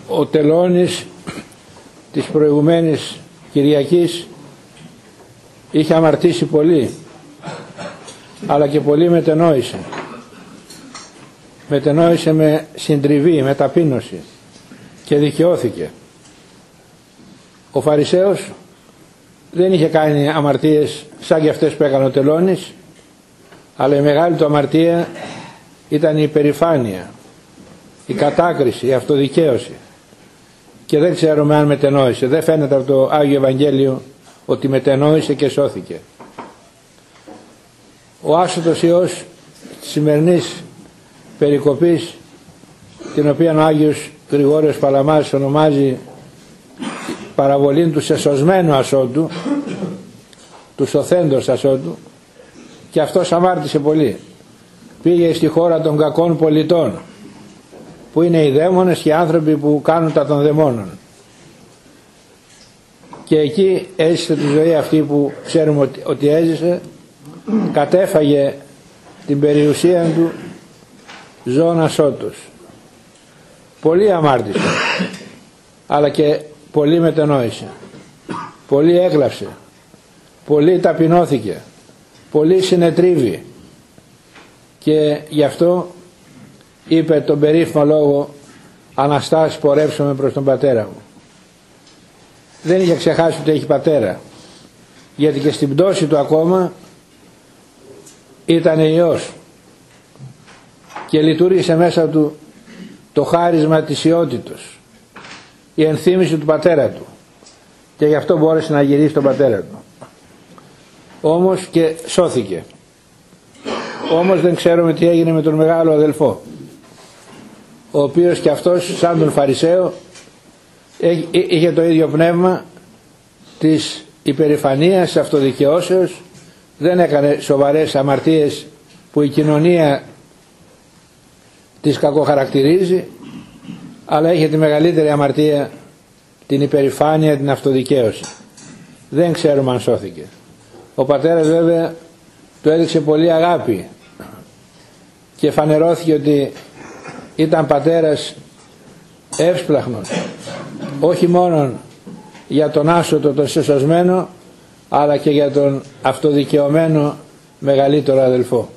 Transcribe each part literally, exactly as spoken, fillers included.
Ο Τελώνης της προηγουμένης Κυριακής είχε αμαρτήσει πολύ, αλλά και πολύ μετενόησε. Μετενόησε με συντριβή, με ταπείνωση και δικαιώθηκε. Ο Φαρισαίος δεν είχε κάνει αμαρτίες σαν και αυτές που έκανε ο Τελώνης, αλλά η μεγάλη του αμαρτία ήταν η υπερηφάνεια, η κατάκριση, η αυτοδικαίωση. Και δεν ξέρουμε αν μετενόησε. Δεν φαίνεται από το Άγιο Ευαγγέλιο ότι μετενόησε και σώθηκε. Ο άσωτος Υιός της σημερινής περικοπής, την οποία ο Άγιος Γρηγόριος Παλαμάς ονομάζει παραβολήν του σεσωσμένου ασώτου, του σωθέντος ασώτου, και αυτός αμάρτησε πολύ. Πήγε στη χώρα των κακών πολιτών, που είναι οι δαίμονες και οι άνθρωποι που κάνουν τα των δαιμόνων, και εκεί έζησε τη ζωή αυτή που ξέρουμε ότι, ότι έζησε. Κατέφαγε την περιουσία του ζώων ασώτους. Πολύ αμάρτησε, αλλά και πολύ μετενόησε, πολύ έκλαψε, πολύ ταπεινώθηκε, πολύ συνετρίβη, και γι' αυτό είπε τον περίφημο λόγο «Αναστάς πορεύσομαι προς τον πατέρα μου». Δεν είχε ξεχάσει ότι έχει πατέρα, γιατί και στην πτώση του ακόμα ήταν Υιός και λειτουργήσε μέσα του το χάρισμα της Υιότητος, η ενθύμηση του πατέρα του, και γι' αυτό μπόρεσε να γυρίσει τον πατέρα του. Όμως και σώθηκε. Όμως δεν ξέρουμε τι έγινε με τον μεγάλο αδελφό, ο οποίος και αυτός σαν τον Φαρισαίο είχε το ίδιο πνεύμα της υπερηφανίας, της αυτοδικαιώσεως. Δεν έκανε σοβαρές αμαρτίες που η κοινωνία τις κακοχαρακτηρίζει, αλλά είχε τη μεγαλύτερη αμαρτία, την υπερηφάνεια, την αυτοδικαίωση. Δεν ξέρουμε αν σώθηκε. Ο πατέρας βέβαια του έδειξε πολύ αγάπη και φανερώθηκε ότι ήταν πατέρας εύσπλαχνος, όχι μόνο για τον άσωτο, τον σεσωσμένο, αλλά και για τον αυτοδικαιωμένο μεγαλύτερο αδελφό.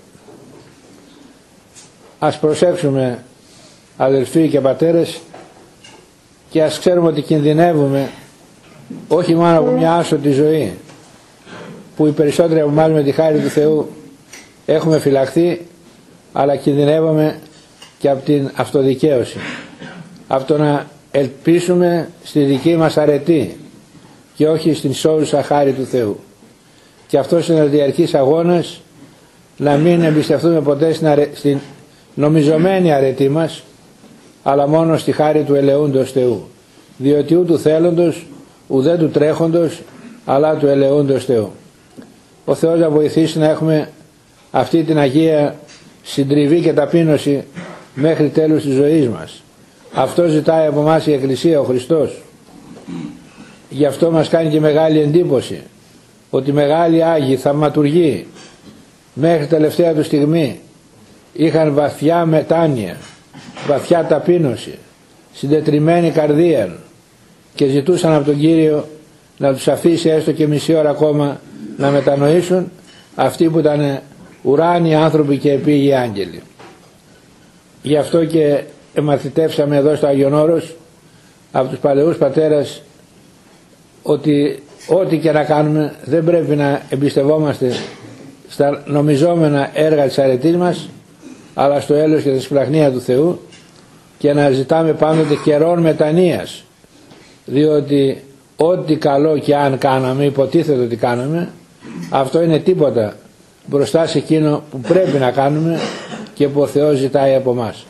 Ας προσέξουμε, αδελφοί και πατέρες, και ας ξέρουμε ότι κινδυνεύουμε όχι μόνο από μια άσωτη ζωή, που οι περισσότεροι από εμάς με τη χάρη του Θεού έχουμε φυλαχθεί, αλλά κινδυνεύουμε και από την αυτοδικαίωση, από το να ελπίσουμε στη δική μας αρετή και όχι στην σώζουσα χάρη του Θεού. Και αυτός είναι ο διαρκής αγώνας, να μην εμπιστευτούμε ποτέ στην, αρε... στην νομιζομένη αρετή μας, αλλά μόνο στη χάρη του ελεούντος Θεού, διότι ούτου θέλοντος ουδέ του τρέχοντος, αλλά του ελεούντος Θεού. Ο Θεός να βοηθήσει να έχουμε αυτή την Αγία συντριβή και ταπείνωση μέχρι τέλους της ζωής μας. Αυτό ζητάει από εμάς η Εκκλησία, ο Χριστός. Γι' αυτό μας κάνει και μεγάλη εντύπωση ότι μεγάλοι Άγιοι θαυματουργοί μέχρι τελευταία του στιγμή είχαν βαθιά μετάνοια, βαθιά ταπείνωση, συντετριμένη καρδία, και ζητούσαν από τον Κύριο να τους αφήσει έστω και μισή ώρα ακόμα να μετανοήσουν, αυτοί που ήταν ουράνιοι άνθρωποι και επίγειοι άγγελοι. Γι' αυτό και εμαθητεύσαμε εδώ στο Άγιον Όρος από τους παλαιούς πατέρας ότι ό,τι και να κάνουμε δεν πρέπει να εμπιστευόμαστε στα νομιζόμενα έργα της αρετής μας, αλλά στο έλεος και τη σπλαχνία του Θεού, και να ζητάμε πάντοτε καιρόν μετανοίας, διότι ό,τι καλό και αν κάναμε, υποτίθεται ότι κάναμε, αυτό είναι τίποτα μπροστά σε εκείνο που πρέπει να κάνουμε και που ο Θεός ζητάει από μας.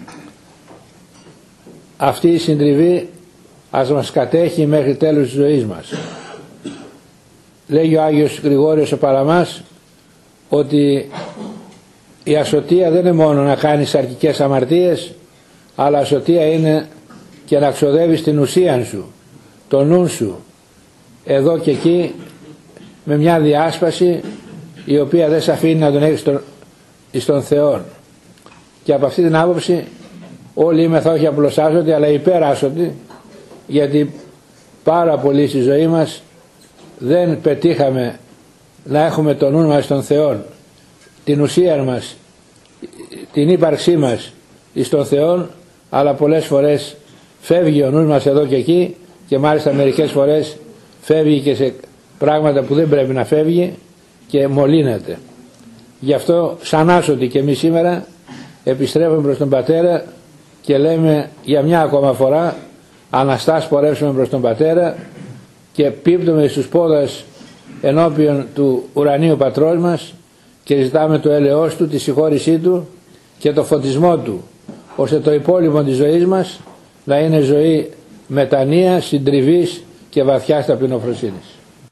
Αυτή η συντριβή ας μας κατέχει μέχρι τέλους της ζωής μας. Λέγει ο Άγιος Γρηγόριος ο Παλαμάς ότι η ασωτεία δεν είναι μόνο να κάνεις αρκικές αμαρτίες, αλλά ασωτεία είναι και να ξοδεύεις την ουσία σου, το νου σου, εδώ και εκεί, με μια διάσπαση η οποία δεν σε αφήνει να τον έχεις στον, στον Θεό. Και από αυτή την άποψη όλοι είμεθα όχι απλώς άσωτοι αλλά υπεράσωτοι, γιατί πάρα πολύ στη ζωή μας δεν πετύχαμε να έχουμε το νου μας στον Θεό, την ουσία μας, την ύπαρξή μας εις τον Θεό, αλλά πολλές φορές φεύγει ο νους μας εδώ και εκεί, και μάλιστα μερικές φορές φεύγει και σε πράγματα που δεν πρέπει να φεύγει και μολύνεται. Γι' αυτό σαν άσωτοι και εμείς σήμερα επιστρέφουμε προς τον Πατέρα και λέμε για μια ακόμα φορά αναστάς πορεύσουμε προς τον Πατέρα και πίπτουμε στους πόδας ενώπιον του ουρανίου Πατρός μας και ζητάμε το έλεος Του, τη συγχώρησή Του και το φωτισμό Του, ώστε το υπόλοιπο της ζωής μας να είναι ζωή μετανοίας, συντριβής και βαθιάς ταπεινοφροσύνης.